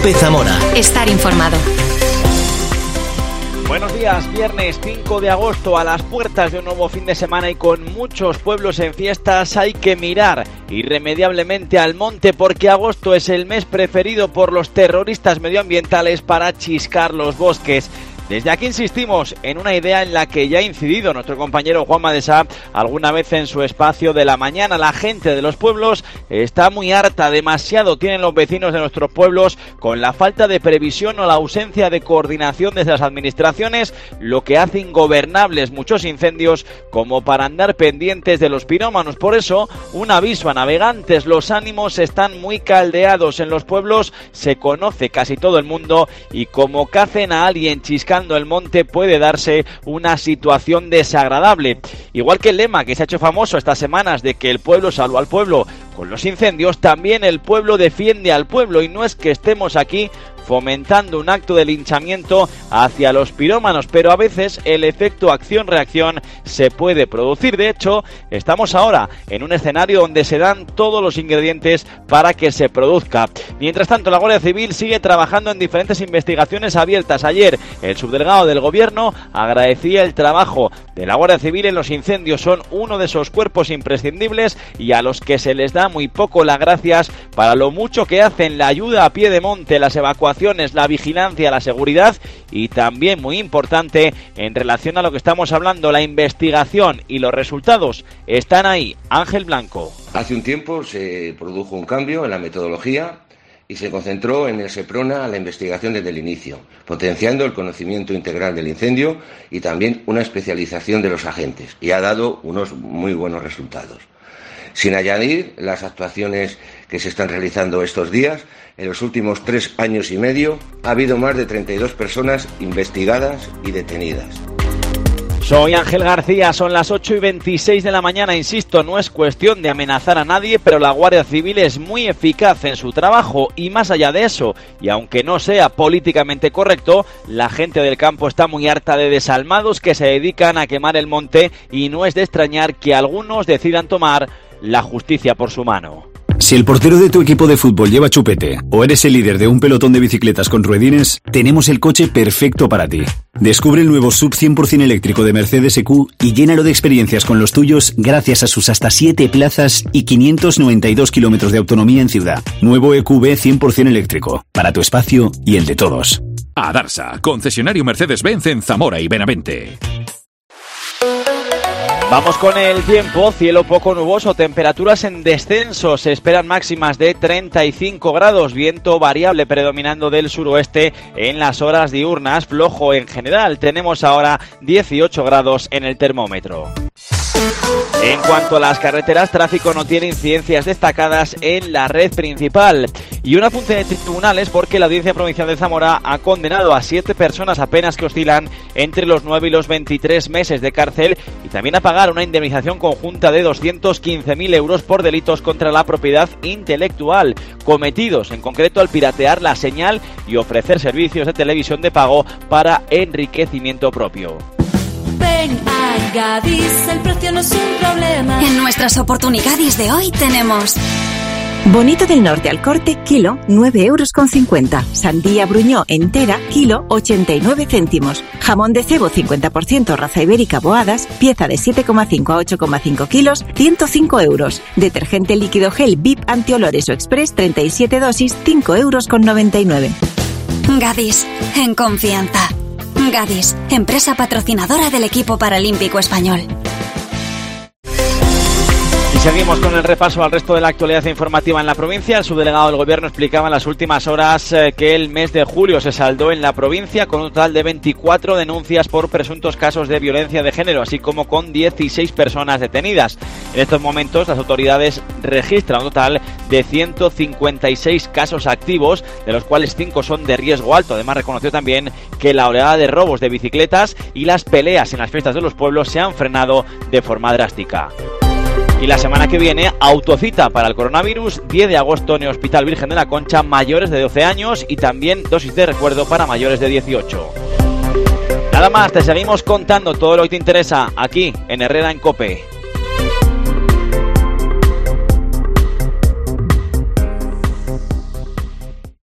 COPE Zamora. Estar informado. Buenos días, viernes 5 de agosto, a las puertas de un nuevo fin de semana y con muchos pueblos en fiestas. Hay que mirar irremediablemente al monte porque agosto es el mes preferido por los terroristas medioambientales para chiscar los bosques. Desde aquí insistimos en una idea en la que ya ha incidido nuestro compañero Juanma de Sá alguna vez en su espacio de la mañana. La gente de los pueblos está muy harta, demasiado tienen los vecinos de nuestros pueblos con la falta de previsión o la ausencia de coordinación desde las administraciones, lo que hace ingobernables muchos incendios como para andar pendientes de los pirómanos. Por eso, un aviso a navegantes: los ánimos están muy caldeados en los pueblos, se conoce casi todo el mundo y como cacen a alguien chiscando el monte puede darse una situación desagradable. Igual que el lema que se ha hecho famoso estas semanas de que el pueblo salva al pueblo con los incendios, también el pueblo defiende al pueblo, y no es que estemos aquí fomentando un acto de linchamiento hacia los pirómanos, pero a veces el efecto acción-reacción se puede producir. De hecho, estamos ahora en un escenario donde se dan todos los ingredientes para que se produzca. Mientras tanto, la Guardia Civil sigue trabajando en diferentes investigaciones abiertas. Ayer, el subdelegado del Gobierno agradecía el trabajo de la Guardia Civil en los incendios. Son uno de esos cuerpos imprescindibles y a los que se les da muy poco las gracias para lo mucho que hacen: la ayuda a pie de monte, las evacuaciones, la vigilancia, la seguridad y también, muy importante, en relación a lo que estamos hablando, la investigación, y los resultados están ahí. Ángel Blanco. Hace un tiempo se produjo un cambio en la metodología y se concentró en el SEPRONA la investigación desde el inicio, potenciando el conocimiento integral del incendio y también una especialización de los agentes, y ha dado unos muy buenos resultados. Sin añadir las actuaciones que se están realizando estos días, en los últimos 3 años y medio ha habido más de 32 personas investigadas y detenidas. Soy Ángel García, son las 8:26 de la mañana. Insisto, no es cuestión de amenazar a nadie, pero la Guardia Civil es muy eficaz en su trabajo y más allá de eso, y aunque no sea políticamente correcto, la gente del campo está muy harta de desalmados que se dedican a quemar el monte, y no es de extrañar que algunos decidan tomar la justicia por su mano. Si el portero de tu equipo de fútbol lleva chupete o eres el líder de un pelotón de bicicletas con ruedines, tenemos el coche perfecto para ti. Descubre el nuevo SUV 100% eléctrico de Mercedes EQ y llénalo de experiencias con los tuyos gracias a sus hasta 7 plazas y 592 kilómetros de autonomía en ciudad. Nuevo EQB 100% eléctrico, para tu espacio y el de todos. Adarsa, concesionario Mercedes-Benz en Zamora y Benavente. Vamos con el tiempo: cielo poco nuboso, temperaturas en descenso, se esperan máximas de 35 grados, viento variable predominando del suroeste en las horas diurnas, flojo en general. Tenemos ahora 18 grados en el termómetro. En cuanto a las carreteras, tráfico no tiene incidencias destacadas en la red principal. Y un apunte de tribunales porque la Audiencia Provincial de Zamora ha condenado a 7 personas a penas que oscilan entre los 9 y los 23 meses de cárcel y también a pagar una indemnización conjunta de 215.000 euros por delitos contra la propiedad intelectual, cometidos en concreto al piratear la señal y ofrecer servicios de televisión de pago para enriquecimiento propio. Ven a Gadis, el precio no es un problema. En nuestras oportunidades de hoy tenemos Bonito del Norte al corte, kilo, 9,50 €. Sandía Bruñó entera, kilo, 89 céntimos. Jamón de cebo 50% raza ibérica Boadas, pieza de 7,5 a 8,5 kilos, 105 euros. Detergente líquido gel VIP antiolores o express 37 dosis, 5,99 €. Gadis, en confianza. Gadis, empresa patrocinadora del equipo paralímpico español. Y seguimos con el repaso al resto de la actualidad informativa en la provincia. El subdelegado del Gobierno explicaba en las últimas horas que el mes de julio se saldó en la provincia con un total de 24 denuncias por presuntos casos de violencia de género, así como con 16 personas detenidas. En estos momentos las autoridades registran un total de 156 casos activos, de los cuales 5 son de riesgo alto. Además, reconoció también que la oleada de robos de bicicletas y las peleas en las fiestas de los pueblos se han frenado de forma drástica. Y la semana que viene, autocita para el coronavirus, 10 de agosto en el Hospital Virgen de la Concha, mayores de 12 años y también dosis de recuerdo para mayores de 18. Nada más, te seguimos contando todo lo que te interesa aquí en Herrera en COPE.